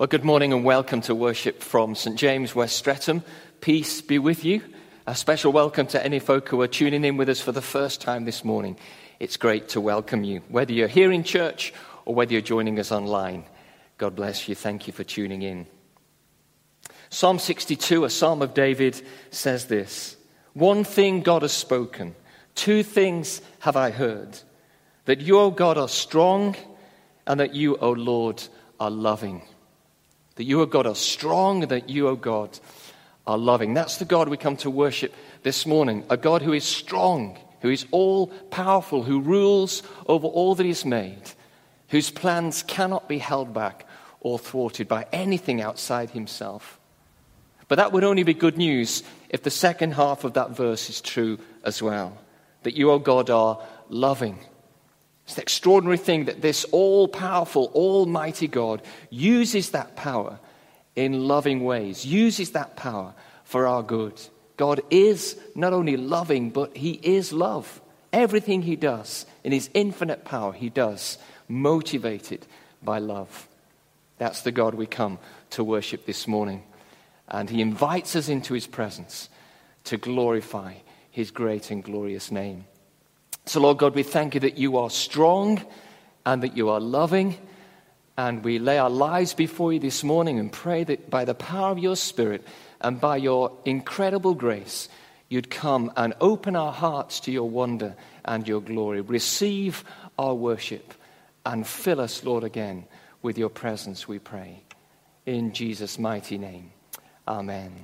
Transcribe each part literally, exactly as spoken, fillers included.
Well, good morning and welcome to worship from St James, West Streatham. Peace be with you. A special welcome to any folk who are tuning in with us for the first time this morning. It's great to welcome you, whether you're here in church or whether you're joining us online. God bless you. Thank you for tuning in. Psalm sixty-two, a psalm of David, says this: One thing God has spoken, two things have I heard, that you, O God, are strong, and that you, O Lord, are loving. That you, O God, are strong, and that you, O God, are loving. That's the God we come to worship this morning, a God who is strong, who is all-powerful, who rules over all that is made, whose plans cannot be held back or thwarted by anything outside himself. But that would only be good news if the second half of that verse is true as well, that you, O God, are loving. It's the extraordinary thing that this all-powerful, almighty God uses that power in loving ways, uses that power for our good. God is not only loving, but he is love. Everything he does in his infinite power, he does motivated by love. That's the God we come to worship this morning. And he invites us into his presence to glorify his great and glorious name. So, Lord God, we thank you that you are strong and that you are loving. And we lay our lives before you this morning and pray that by the power of your Spirit and by your incredible grace, you'd come and open our hearts to your wonder and your glory. Receive our worship and fill us, Lord, again with your presence, we pray. In Jesus' mighty name, amen.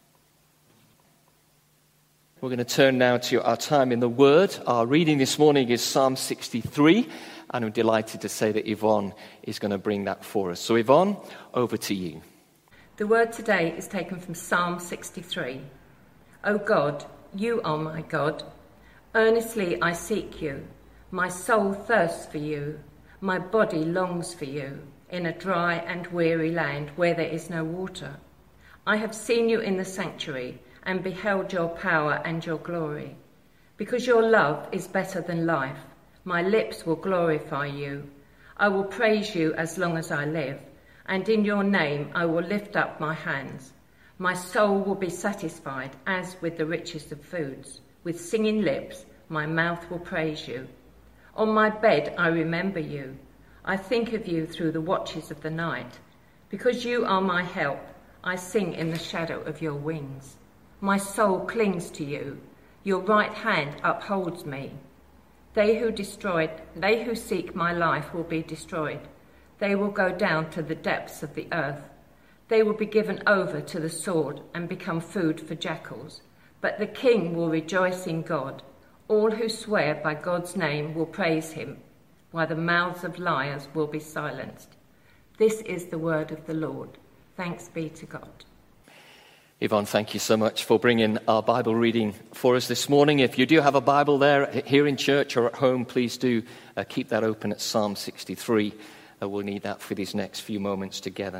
We're going to turn now to our time in the Word. Our reading this morning is Psalm sixty-three, and I'm delighted to say that Yvonne is going to bring that for us. So Yvonne, over to you. The word today is taken from Psalm sixty-three. O God, you are my God. Earnestly I seek you. My soul thirsts for you. My body longs for you in a dry and weary land where there is no water. I have seen you in the sanctuary and beheld your power and your glory. Because your love is better than life, my lips will glorify you. I will praise you as long as I live, and in your name I will lift up my hands. My soul will be satisfied as with the richest of foods. With singing lips, my mouth will praise you. On my bed I remember you. I think of you through the watches of the night. Because you are my help, I sing in the shadow of your wings. My soul clings to you. Your right hand upholds me. They who destroyed, they who seek my life will be destroyed. They will go down to the depths of the earth. They will be given over to the sword and become food for jackals. But the king will rejoice in God. All who swear by God's name will praise him, while the mouths of liars will be silenced. This is the word of the Lord. Thanks be to God. Yvonne, thank you so much for bringing our Bible reading for us this morning. If you do have a Bible there here in church or at home, please do uh, keep that open at Psalm sixty-three. Uh, we'll need that for these next few moments together.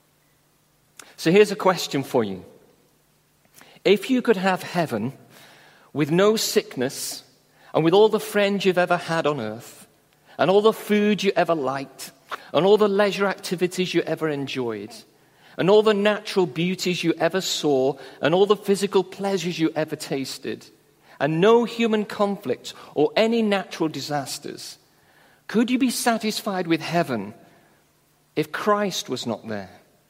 So here's a question for you. If you could have heaven with no sickness and with all the friends you've ever had on earth and all the food you ever liked and all the leisure activities you ever enjoyed, and all the natural beauties you ever saw, and all the physical pleasures you ever tasted, and no human conflict or any natural disasters, could you be satisfied with heaven if Christ was not there?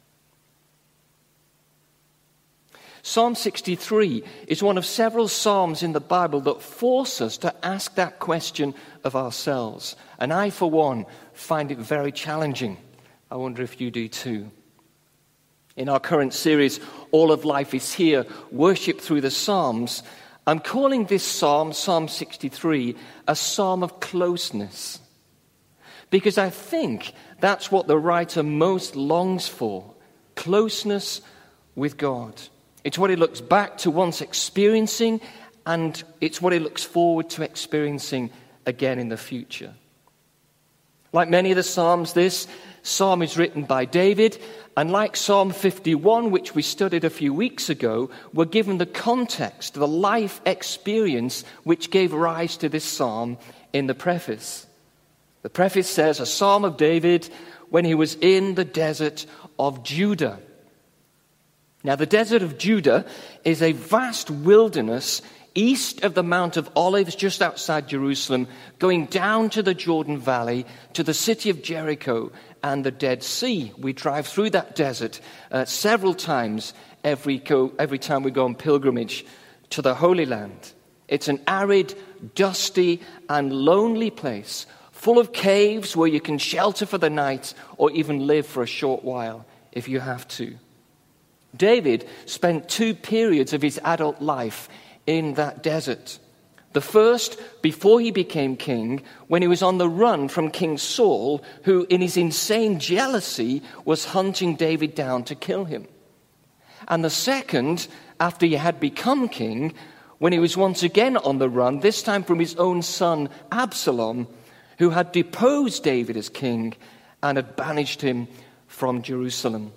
Psalm sixty-three is one of several psalms in the Bible that force us to ask that question of ourselves. And I, for one, find it very challenging. I wonder if you do too. In our current series, All of Life is Here, Worship Through the Psalms, I'm calling this psalm, Psalm sixty-three, a psalm of closeness. Because I think that's what the writer most longs for, closeness with God. It's what he looks back to once experiencing, and it's what he looks forward to experiencing again in the future. Like many of the psalms, this psalm is written by David, and like Psalm fifty-one, which we studied a few weeks ago, we're given the context, the life experience which gave rise to this psalm in the preface. The preface says, a psalm of David when he was in the desert of Judah. Now, the desert of Judah is a vast wilderness east of the Mount of Olives, just outside Jerusalem, going down to the Jordan Valley, to the city of Jericho and the Dead Sea. We drive through that desert uh, several times every, go, every time we go on pilgrimage to the Holy Land. It's an arid, dusty, and lonely place, full of caves where you can shelter for the night or even live for a short while if you have to. David spent two periods of his adult life in that desert. The first, before he became king, when he was on the run from King Saul, who in his insane jealousy was hunting David down to kill him. And the second, after he had become king, when he was once again on the run, this time from his own son Absalom, who had deposed David as king and had banished him from Jerusalem.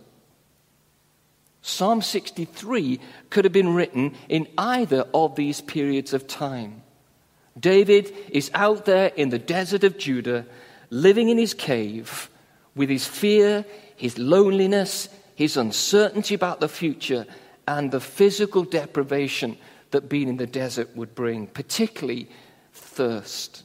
Psalm sixty-three could have been written in either of these periods of time. David is out there in the desert of Judah, living in his cave, with his fear, his loneliness, his uncertainty about the future, and the physical deprivation that being in the desert would bring, particularly thirst.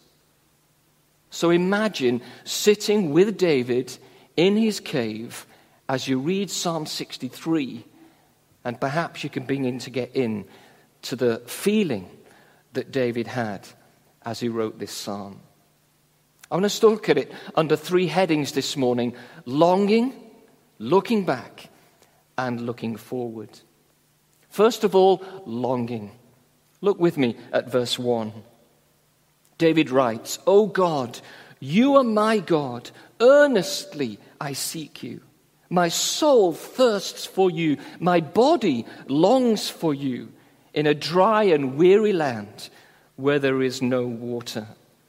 So imagine sitting with David in his cave as you read Psalm sixty-three, and perhaps you can begin to get in to the feeling that David had as he wrote this psalm. I want us to look at it under three headings this morning: longing, looking back, and looking forward. First of all, longing. Look with me at verse one. David writes, "O God, you are my God. Earnestly I seek you. My soul thirsts for you. My body longs for you in a dry and weary land where there is no water."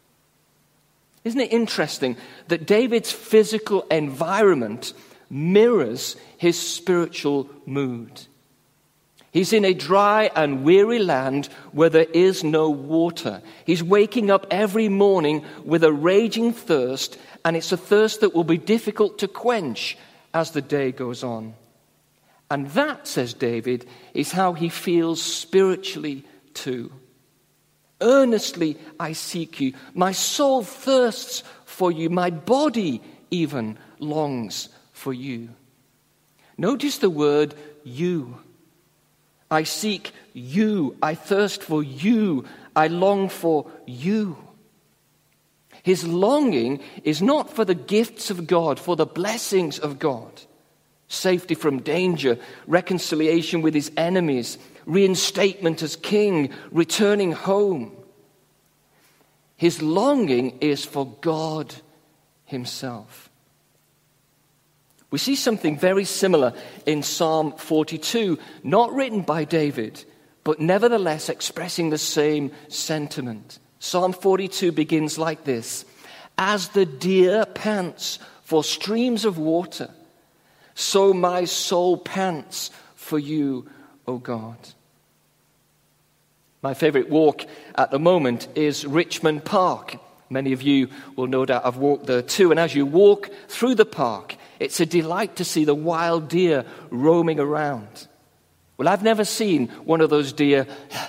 Isn't it interesting that David's physical environment mirrors his spiritual mood? He's in a dry and weary land where there is no water. He's waking up every morning with a raging thirst, and it's a thirst that will be difficult to quench as the day goes on. And that, says David, is how he feels spiritually too. Earnestly I seek you. My soul thirsts for you. My body even longs for you. Notice the word you. I seek you. I thirst for you. I long for you. His longing is not for the gifts of God, for the blessings of God. Safety from danger, reconciliation with his enemies, reinstatement as king, returning home. His longing is for God himself. We see something very similar in Psalm forty-two, not written by David, but nevertheless expressing the same sentiment. Psalm forty-two begins like this: "As the deer pants for streams of water, so my soul pants for you, O God." My favorite walk at the moment is Richmond Park. Many of you will no doubt have walked there too. And as you walk through the park, it's a delight to see the wild deer roaming around. Well, I've never seen one of those deer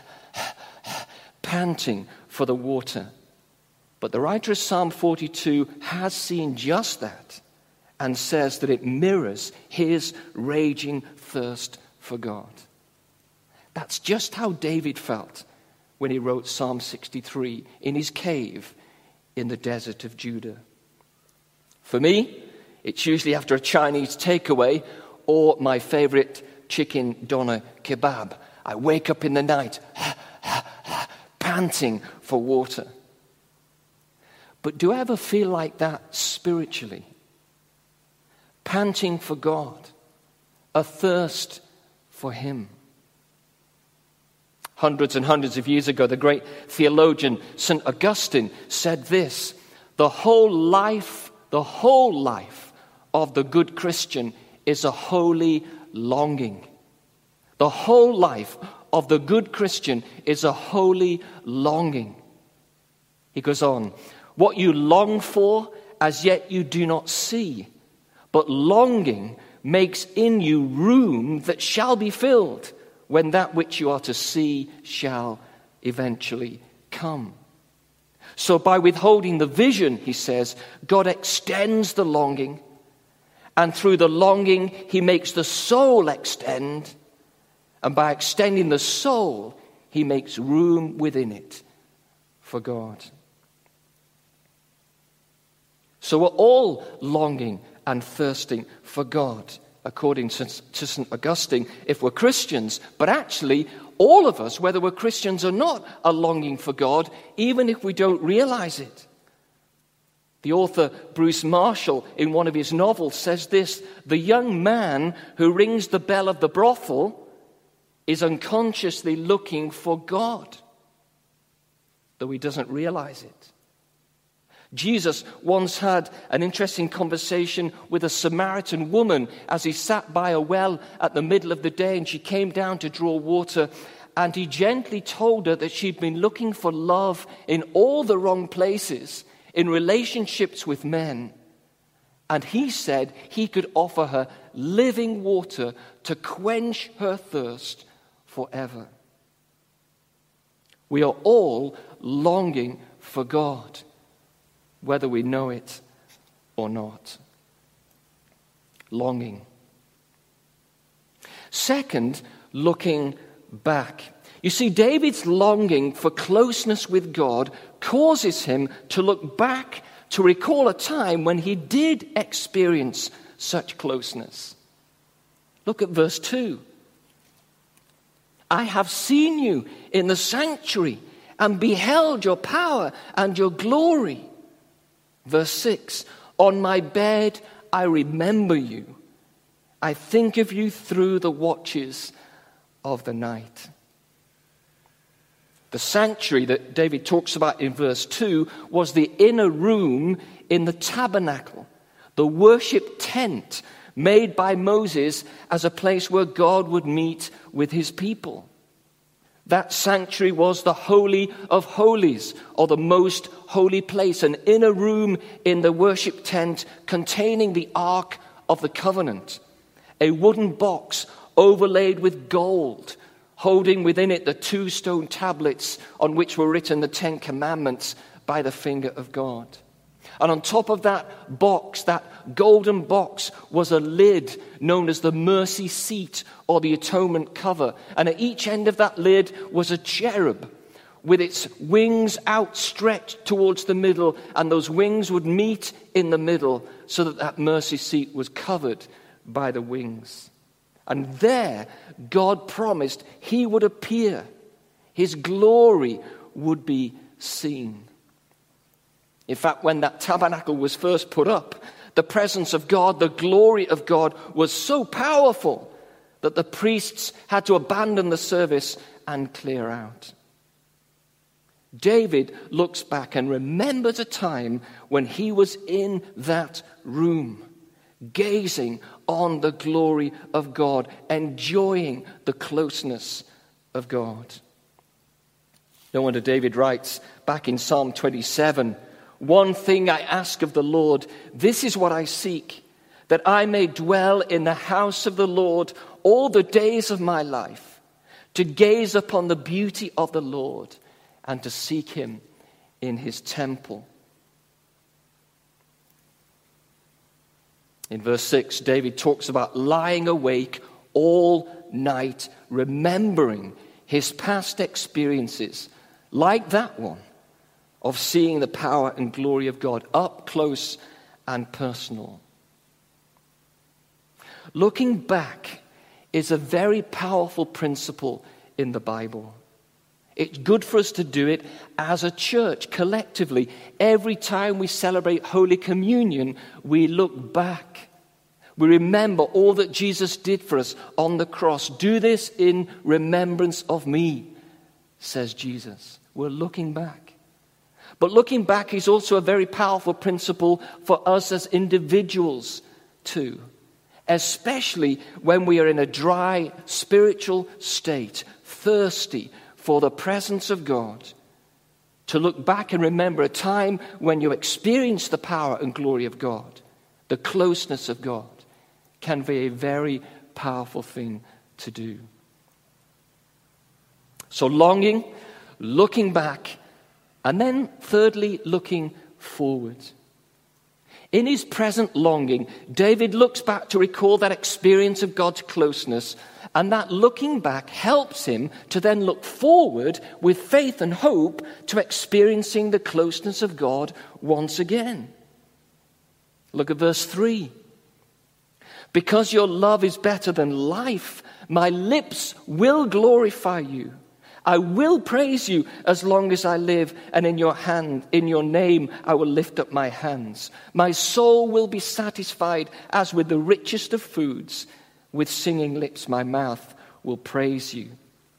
panting for the water. But the writer of Psalm forty-two has seen just that and says that it mirrors his raging thirst for God. That's just how David felt when he wrote Psalm sixty-three in his cave in the desert of Judah. For me, it's usually after a Chinese takeaway or my favorite chicken doner kebab. I wake up in the night panting for water. But do I ever feel like that spiritually? Panting for God, a thirst for him. Hundreds and hundreds of years ago, the great theologian Saint Augustine said this: the whole life, the whole life of the good Christian is a holy longing. The whole life of the good Christian is a holy longing. He goes on, "What you long for, as yet you do not see. but longing makes in you room that shall be filled when that which you are to see shall eventually come. So by withholding the vision, he says, God extends the longing, and through the longing, he makes the soul extend, and by extending the soul, he makes room within it for God. So we're all longing and thirsting for God, according to Saint Augustine, if we're Christians. But actually, all of us, whether we're Christians or not, are longing for God, even if we don't realize it. The author Bruce Marshall, in one of his novels, says this: the young man who rings the bell of the brothel is unconsciously looking for God, though he doesn't realize it. Jesus once had an interesting conversation with a Samaritan woman as he sat by a well at the middle of the day, and she came down to draw water, and he gently told her that she'd been looking for love in all the wrong places, in relationships with men. And he said he could offer her living water to quench her thirst forever. We are all longing for God, whether we know it or not. Longing. Second, looking back. You see, David's longing for closeness with God causes him to look back to recall a time when he did experience such closeness. Look at verse two. I have seen you in the sanctuary and beheld your power and your glory. Verse six, on my bed I remember you. I think of you through the watches of the night. The sanctuary that David talks about in verse two was the inner room in the tabernacle, the worship tent made by Moses as a place where God would meet with his people. That sanctuary was the Holy of Holies, or the most holy place, an inner room in the worship tent containing the Ark of the Covenant, a wooden box overlaid with gold, holding within it the two stone tablets on which were written the Ten Commandments by the finger of God. And on top of that box, that golden box, was a lid known as the mercy seat or the atonement cover. And at each end of that lid was a cherub with its wings outstretched towards the middle, and those wings would meet in the middle so that that mercy seat was covered by the wings. And there, God promised he would appear. His glory would be seen. In fact, when that tabernacle was first put up, the presence of God, the glory of God, was so powerful that the priests had to abandon the service and clear out. David looks back and remembers a time when he was in that room, gazing on the glory of God, enjoying the closeness of God. No wonder David writes back in Psalm twenty-seven, one thing I ask of the Lord, this is what I seek, that I may dwell in the house of the Lord all the days of my life, to gaze upon the beauty of the Lord and to seek him in his temple. In verse six, David talks about lying awake all night, remembering his past experiences, like that one, of seeing the power and glory of God up close and personal. Looking back is a very powerful principle in the Bible. It's good for us to do it as a church, collectively. Every time we celebrate Holy Communion, we look back. We remember all that Jesus did for us on the cross. Do this in remembrance of me, says Jesus. We're looking back. But looking back is also a very powerful principle for us as individuals too, especially when we are in a dry spiritual state, thirsty for the presence of God. To look back and remember a time when you experienced the power and glory of God, the closeness of God, can be a very powerful thing to do. So longing, looking back, and then thirdly, looking forward. In his present longing, David looks back to recall that experience of God's closeness, and that looking back helps him to then look forward with faith and hope to experiencing the closeness of God once again. Look at verse three. Because your love is better than life, my lips will glorify you. I will praise you as long as I live, and in your hand, in your name, I will lift up my hands. My soul will be satisfied as with the richest of foods. With singing lips, my mouth will praise you.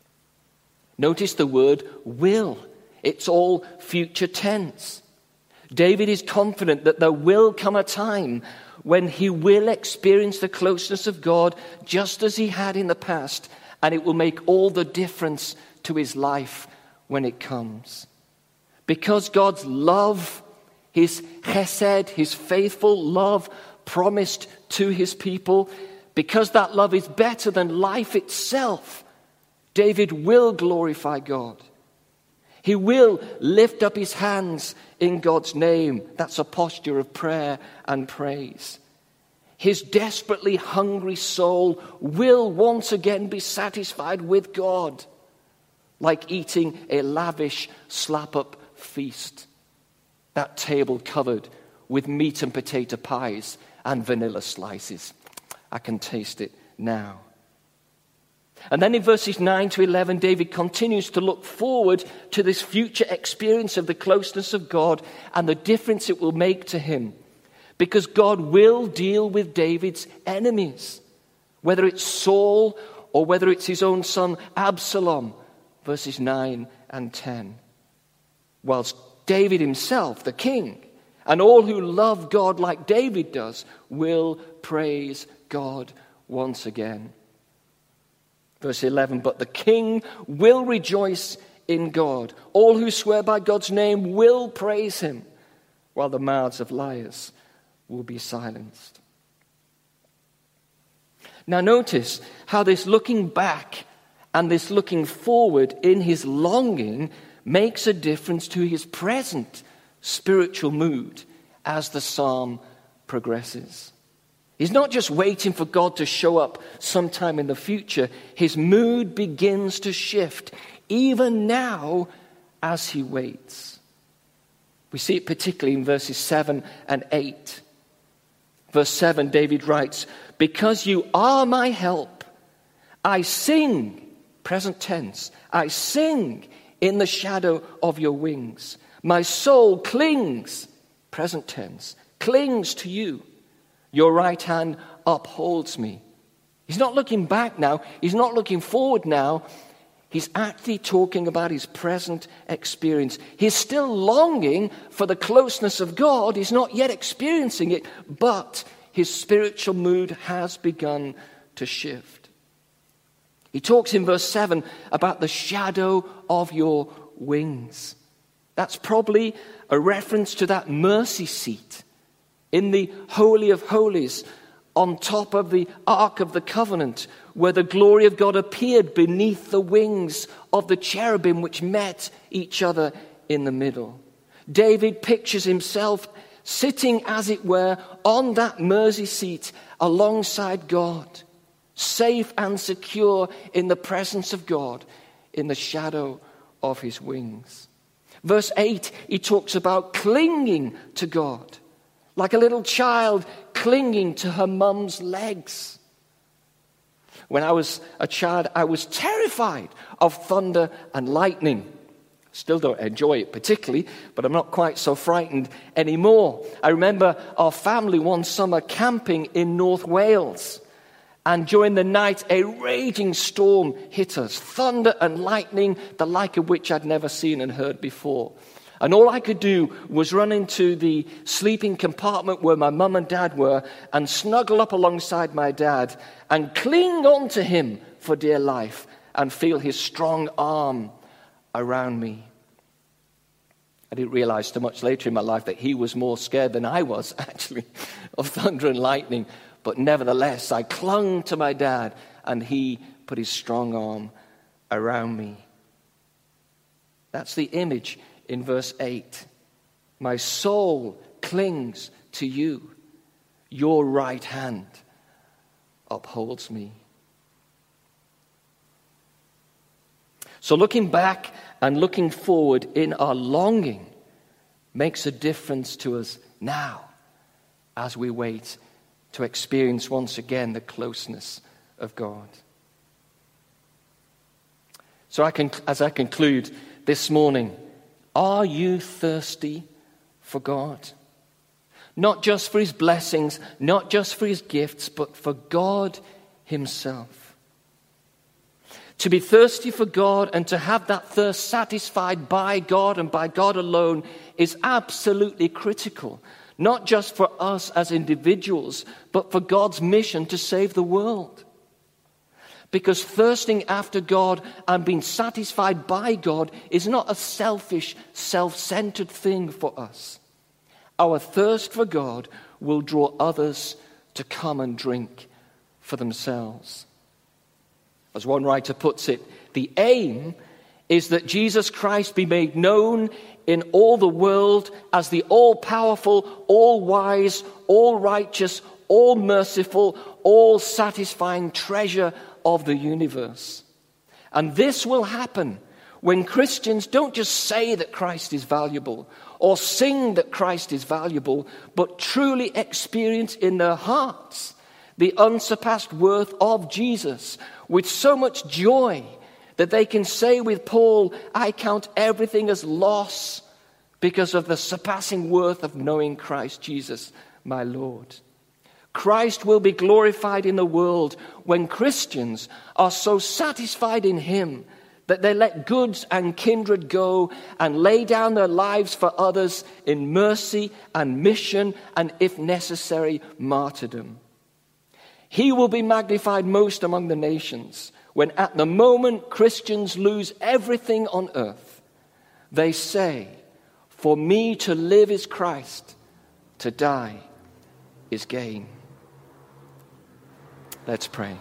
Notice the word will. It's all future tense. David is confident that there will come a time when he will experience the closeness of God just as he had in the past, and it will make all the difference to his life when it comes. Because God's love, his chesed, his faithful love promised to his people, because that love is better than life itself, David will glorify God. He will lift up his hands in God's name. That's a posture of prayer and praise. His desperately hungry soul will once again be satisfied with God, like eating a lavish slap-up feast. That table covered with meat and potato pies and vanilla slices. I can taste it now. And then in verses nine to eleven, David continues to look forward to this future experience of the closeness of God and the difference it will make to him. Because God will deal with David's enemies, whether it's Saul or whether it's his own son Absalom. Verses nine and ten. Whilst David himself, the king, and all who love God like David does, will praise God once again. Verse eleven, but the king will rejoice in God. All who swear by God's name will praise him, while the mouths of liars will be silenced. Now notice how this looking back and this looking forward in his longing makes a difference to his present spiritual mood as the psalm progresses. He's not just waiting for God to show up sometime in the future. His mood begins to shift even now as he waits. We see it particularly in verses seven and eight. Verse seven, David writes, because you are my help, I sing. Present tense. I sing in the shadow of your wings. My soul clings, present tense, clings to you. Your right hand upholds me. He's not looking back now. He's not looking forward now. He's actually talking about his present experience. He's still longing for the closeness of God. He's not yet experiencing it, but his spiritual mood has begun to shift. He talks in verse seven about the shadow of your wings. That's probably a reference to that mercy seat in the Holy of Holies on top of the Ark of the Covenant, where the glory of God appeared beneath the wings of the cherubim which met each other in the middle. David pictures himself sitting, as it were, on that mercy seat alongside God, safe and secure in the presence of God, in the shadow of his wings. Verse eight, he talks about clinging to God, like a little child clinging to her mum's legs. When I was a child, I was terrified of thunder and lightning. Still don't enjoy it particularly, but I'm not quite so frightened anymore. I remember our family one summer camping in North Wales. And during the night, a raging storm hit us. Thunder and lightning, the like of which I'd never seen and heard before. And all I could do was run into the sleeping compartment where my mum and dad were and snuggle up alongside my dad and cling on to him for dear life and feel his strong arm around me. I didn't realize too much later in my life that he was more scared than I was, actually, of thunder and lightning. But nevertheless, I clung to my dad, and he put his strong arm around me. That's the image in verse eight. My soul clings to you. Your right hand upholds me. So looking back and looking forward in our longing makes a difference to us now as we wait to experience once again the closeness of God. So I can, as I conclude this morning, are you thirsty for God? Not just for his blessings, not just for his gifts, but for God himself. To be thirsty for God and to have that thirst satisfied by God and by God alone is absolutely critical. Not just for us as individuals, but for God's mission to save the world. Because thirsting after God and being satisfied by God is not a selfish, self-centered thing for us. Our thirst for God will draw others to come and drink for themselves. As one writer puts it, the aim is that Jesus Christ be made known in all the world as the all-powerful, all-wise, all-righteous, all-merciful, all-satisfying treasure of the universe. And this will happen when Christians don't just say that Christ is valuable or sing that Christ is valuable, but truly experience in their hearts the unsurpassed worth of Jesus with so much joy that they can say with Paul, I count everything as loss because of the surpassing worth of knowing Christ Jesus, my Lord. Christ will be glorified in the world when Christians are so satisfied in him that they let goods and kindred go and lay down their lives for others in mercy and mission and, if necessary, martyrdom. He will be magnified most among the nations when at the moment Christians lose everything on earth. They say, for me to live is Christ, to die is gain. Let's pray.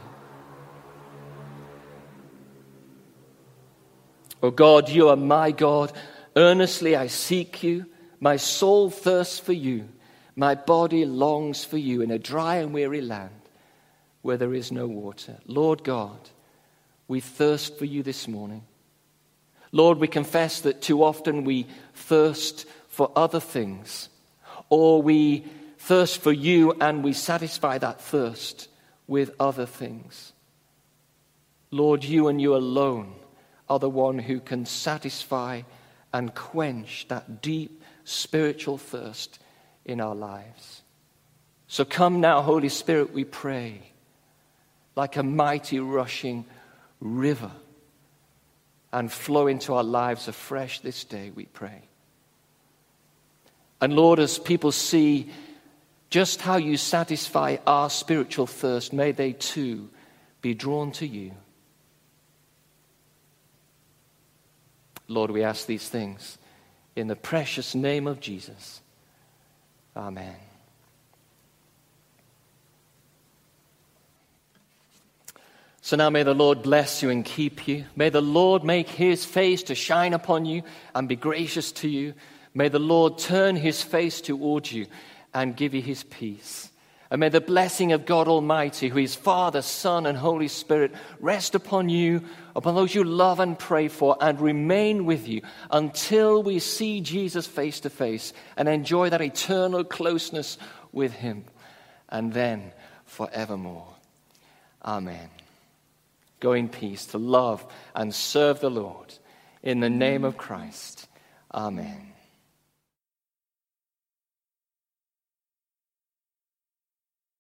O God, you are my God. Earnestly I seek you. My soul thirsts for you. My body longs for you in a dry and weary land where there is no water. Lord God, we thirst for you this morning. Lord, we confess that too often we thirst for other things, or we thirst for you and we satisfy that thirst with other things. Lord, you and you alone are the one who can satisfy and quench that deep spiritual thirst in our lives. So come now, Holy Spirit, we pray, like a mighty rushing river, and flow into our lives afresh this day, we pray. And Lord, as people see just how you satisfy our spiritual thirst, may they too be drawn to you. Lord, we ask these things in the precious name of Jesus. Amen. So now may the Lord bless you and keep you. May the Lord make his face to shine upon you and be gracious to you. May the Lord turn his face towards you and give you his peace. And may the blessing of God Almighty, who is Father, Son, and Holy Spirit, rest upon you, upon those you love and pray for, and remain with you until we see Jesus face to face and enjoy that eternal closeness with him, and then forevermore. Amen. Go in peace to love and serve the Lord. In the name of Christ. Amen.